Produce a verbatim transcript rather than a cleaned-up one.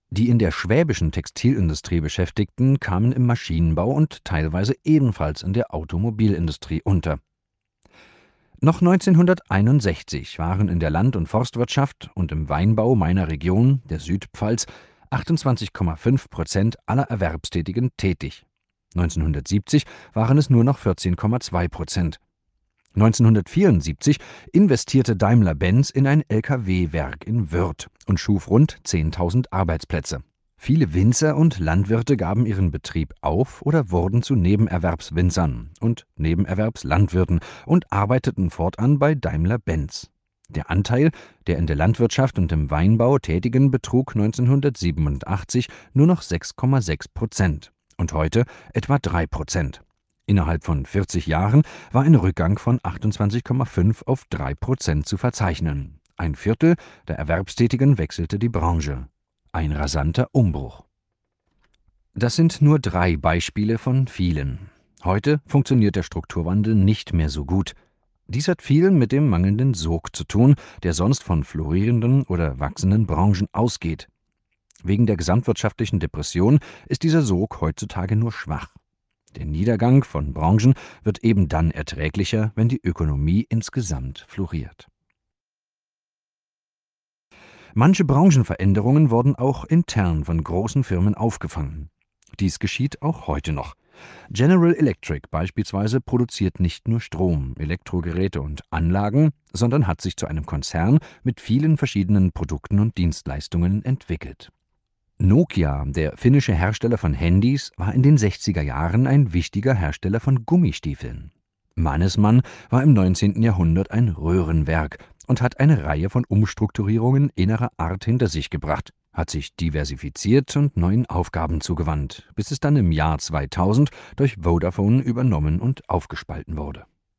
Die in der schwäbischen Textilindustrie Beschäftigten kamen im Maschinenbau und teilweise ebenfalls in der Automobilindustrie unter. Noch neunzehnhunderteinundsechzig waren in der Land- und Forstwirtschaft und im Weinbau meiner Region, der Südpfalz, achtundzwanzig Komma fünf Prozent aller Erwerbstätigen tätig. neunzehnhundertsiebzig waren es nur noch vierzehn Komma zwei Prozent. neunzehnhundertvierundsiebzig investierte Daimler-Benz in ein L K W-Werk in Wörth und schuf rund zehntausend Arbeitsplätze. Viele Winzer und Landwirte gaben ihren Betrieb auf oder wurden zu Nebenerwerbswinzern und Nebenerwerbslandwirten und arbeiteten fortan bei Daimler-Benz. Der Anteil der in der Landwirtschaft und im Weinbau Tätigen betrug neunzehnhundertsiebenundachtzig nur noch sechs Komma sechs Prozent und heute etwa drei Prozent. Innerhalb von vierzig Jahren war ein Rückgang von achtundzwanzig Komma fünf auf drei Prozent zu verzeichnen. Ein Viertel der Erwerbstätigen wechselte die Branche. Ein rasanter Umbruch. Das sind nur drei Beispiele von vielen. Heute funktioniert der Strukturwandel nicht mehr so gut. Dies hat viel mit dem mangelnden Sog zu tun, der sonst von florierenden oder wachsenden Branchen ausgeht. Wegen der gesamtwirtschaftlichen Depression ist dieser Sog heutzutage nur schwach. Der Niedergang von Branchen wird eben dann erträglicher, wenn die Ökonomie insgesamt floriert. Manche Branchenveränderungen wurden auch intern von großen Firmen aufgefangen. Dies geschieht auch heute noch. General Electric beispielsweise produziert nicht nur Strom, Elektrogeräte und Anlagen, sondern hat sich zu einem Konzern mit vielen verschiedenen Produkten und Dienstleistungen entwickelt. Nokia, der finnische Hersteller von Handys, war in den sechziger Jahren ein wichtiger Hersteller von Gummistiefeln. Mannesmann war im neunzehnten Jahrhundert ein Röhrenwerk und hat eine Reihe von Umstrukturierungen innerer Art hinter sich gebracht, hat sich diversifiziert und neuen Aufgaben zugewandt, bis es dann im Jahr zweitausend durch Vodafone übernommen und aufgespalten wurde.